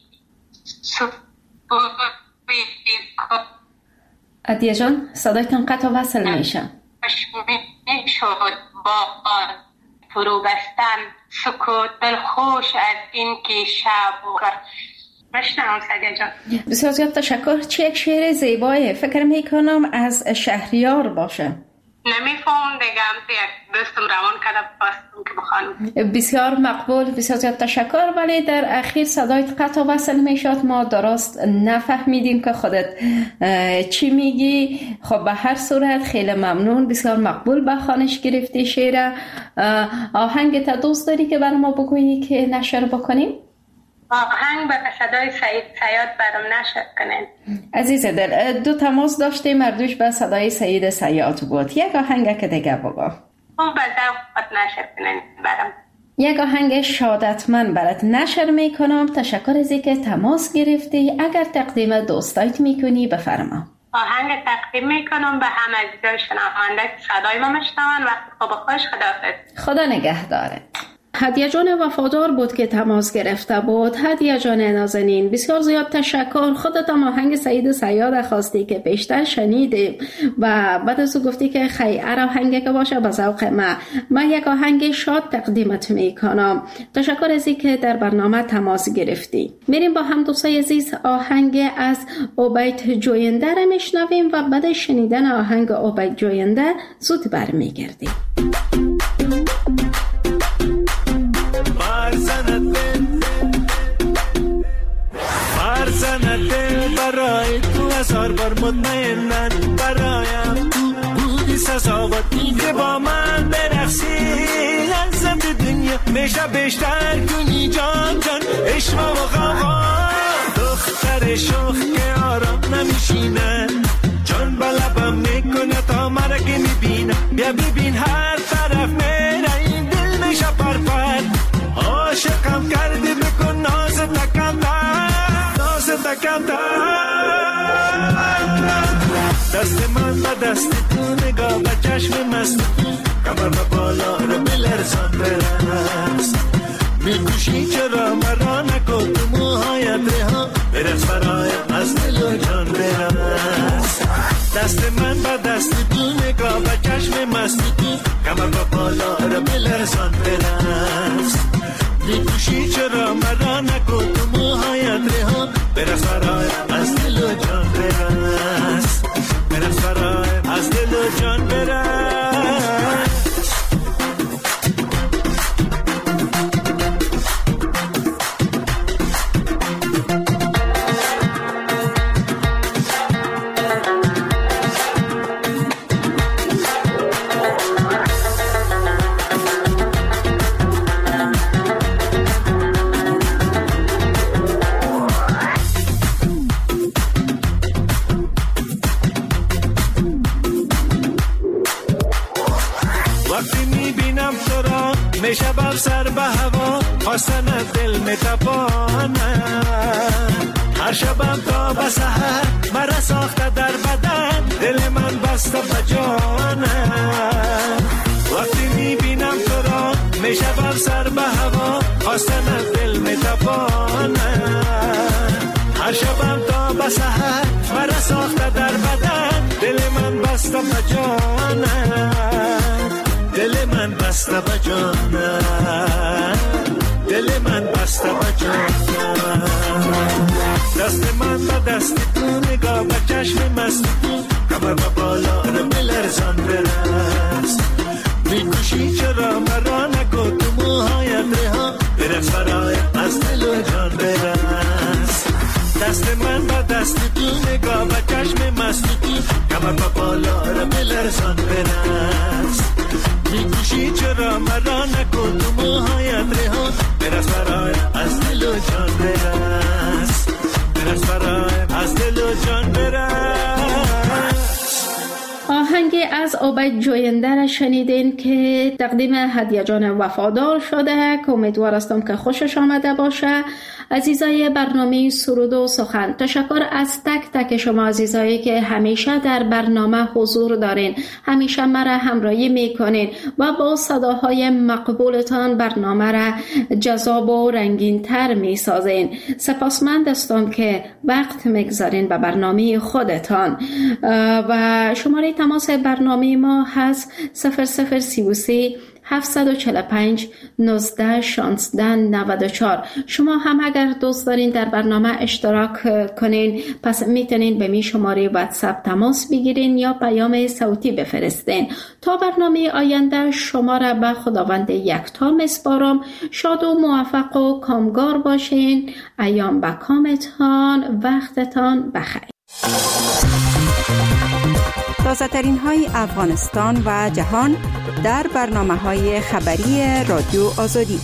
عدیه جان صدایتان قطع وصل میشه. شد با فرو بستن سکوت دلخوش از این که شب مشنم سگه جان. بسیار زیاد تشکر. چه یک شعر زیبایه. فکر میکنم از شهریار باشه. نمیفهم دیگه هم یک دوستم روان کرده پاستم که بخوانم. بسیار مقبول. بسیار زیاد تشکر. ولی در اخیر صدایت قطع وصل میشد. ما درست نفهمیدیم که خودت چی میگی. خب به هر صورت خیلی ممنون. بسیار مقبول به خوانش گرفتی شعر. آهنگ تا دوست داری که برای ما بگویی که نشر بکنیم؟ آهنگ به صدای سعید صیاد برام نشر کنین. عزیز دل دو تماس داشتیم، مردوش به صدای سعید صیاد بود. یک آهنگ که دیگه بگو. اون به ذوقت نشر کنین برام. یک آهنگ شادتمند برات نشر میکنم. تشکر از اینکه تماس گرفتی. اگر تقدیم دوستایت میکنی بفرما. آهنگ تقدیم میکنم به همه عزیزای شنونده که صدای ما میشنون. وقت خوب خوش. خداحافظ. خدا نگهدارت. هدیه جان وفادار بود که تماس گرفته بود. هدیه جان نازنین بسیار زیاد تشکر. خودت هم آهنگ سعید صیاد خواستی که بیشتر شنیدیم و بعد از او گفتی که خیر آهنگی که باشه به ذوق ما. من یک آهنگ شاد تقدیمت میکنم. تشکر از اینکه در برنامه تماس گرفتی. میریم با هم دوستای عزیز آهنگ از عبید جوینده را میشنویم و بعد شنیدن آهنگ عبید جوینده زود برمیگردیم. فرزند دل برای تو هزار بار مطمئنن برایم بودی سزاوات که با من برقصی لذت دنیا میشه بیشتر کنی جان جان عشق و غوا دختر شوخ که آرام نمیشینه جان بلبم میکنه تا مرا که میبینه بیا ببین هر طرف میره این دل میشه پرپر عاشقم کردی بکن ناز تکم ناز تکم دست من با دست تو نگاه با چشم مست کمر با بالا رو بلرزان برست میکوشی چرا مرا نکن تو موهایت رها برس برایم از دل و جان برست دست من با دست تو نگاه با چشم مست کمر با بالا رو بلرزان برست میکوشی چرا مرا نکن تو موهایت رها برس برایم از دل و جان برست برس برایم از دل و جان برست وقتی میبینم تو را میشبم سر به هوا خواستن دل میتپانه هر شبم تا به سحر مرا ساخته در بدن دل من بسته به جانه وقتی میبینم تو را میشبم سر به هوا خواستن دل میتپانه هر شبم تا به سحر مرا ساخته در بدن دل من بسته به جانه دل من بسته به جانه دل من بسته به جانه دست من به دست تو نگاه به چشم مست تو کمر به بالا رو بلرزان برست میکشی چرا مرا نکو تو موهایت رها برس برای از دل و جان برست دست من به دست تو نگاه به چشم مست تو کمر به بالا رو بلرزان برست میکشی چرا مرا نکن تو موهایت رها برس برای از دل و جان برس برس برای از دل و جان برس. آهنگ از عابد جوینده را شنیدین که تقدیم هدیه جان وفادار شده که امیدوار هستم که خوشش آمده باشه. عزیزای برنامه سرود و سخن، تشکر از تک تک شما عزیزایی که همیشه در برنامه حضور دارین، همیشه مرا همراهی میکنین و با صداهای مقبولتان برنامه را جذاب و رنگین تر میسازین. سپاسمند هستم که وقت میگذارین به برنامه خودتان. و شماره تماس برنامه ما هست صفر صفر سی و سه هفتصد و چهل و پنج نوزده شانزده نود و چهار. شما هم اگر دوست دارین در برنامه اشتراک کنین پس میتونین به می شماره واتساپ تماس بگیرین یا پیام صوتی بفرستین. تا برنامه آینده شما را به خداوند یکتا میسپارم. شاد و موفق و کامگار باشین. ایام به کامتان، وقتتان بخیر. تازه ترین های افغانستان و جهان در برنامه های خبری رادیو آزادی.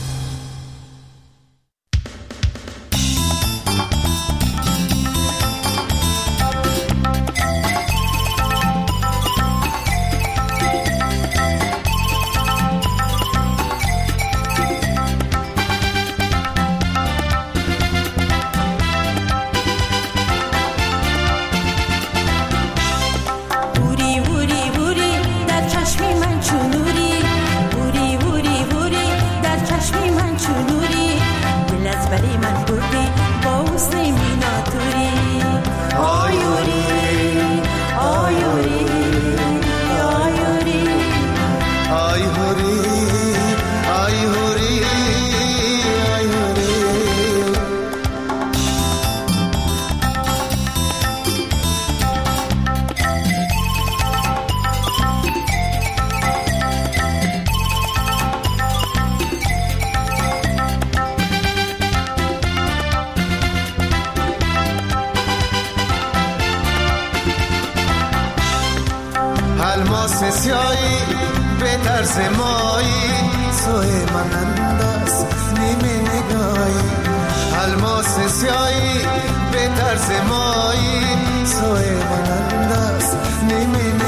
الماس سیایی به طرز مایی سوی من انداز نیمه نگاهی الماس سیایی به طرز مایی سوی من انداز نیمه